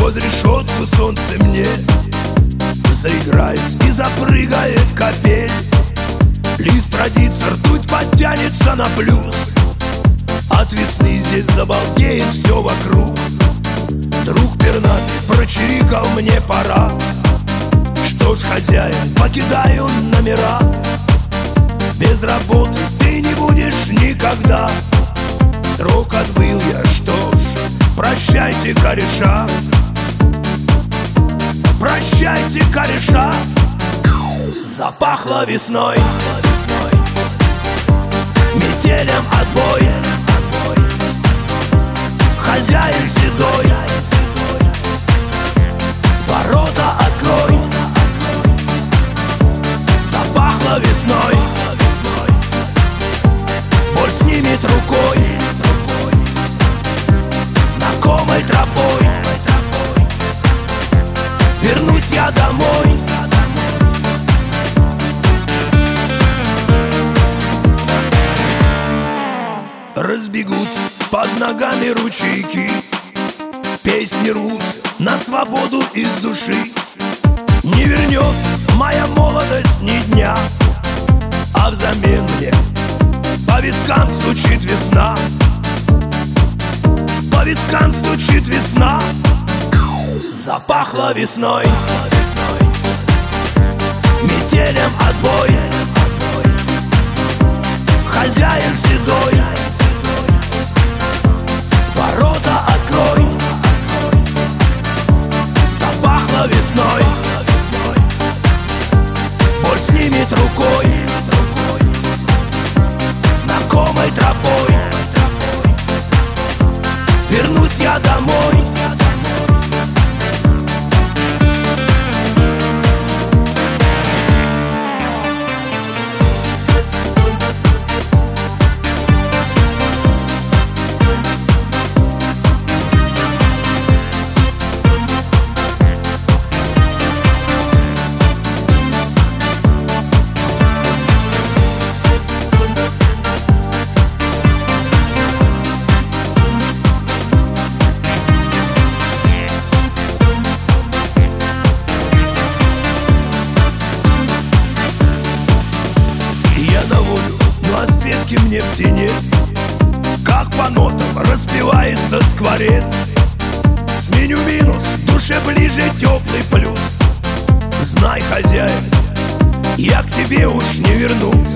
сквозь решетку солнце мне заиграет и запрыгает капель. Лист родится, ртуть подтянется на плюс. От весны здесь забалдеет все вокруг. Друг пернатый прочирикал: мне пора. Что ж, хозяин, покидаю номера. Без работы ты не будешь никогда. Срок отбыл я, что ж, прощайте, кореша. Прощайте, кореша. Запахло весной, метелем отбой. Хозяин седой, ворота открой. Запахло весной, боль снимет рукой, знакомой тропой. Вернусь я домой. Разбегутся под ногами ручейки, песни рвутся на свободу из души. Не вернется моя молодость ни дня, а взамен мне по вискам стучит весна. По вискам стучит весна. Запахло весной, метелем отбой. Хозяин седой, ворота открой. Запахло весной, боль снимет рукой, знакомой тропой. Вернусь я домой. Мне птенец, как по нотам распевается скворец. Сменю минус, душе ближе теплый плюс. Знай, хозяин, я к тебе уж не вернусь.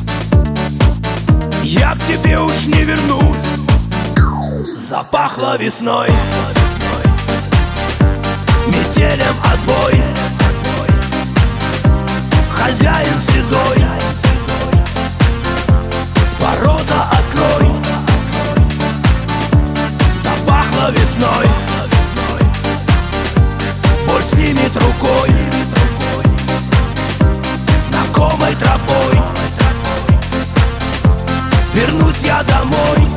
Я к тебе уж не вернусь. Запахло весной, метелем отбой. Хозяин седой, ворота открой. Запахло весной, боль снимет рукой, знакомой тропой. Вернусь я домой.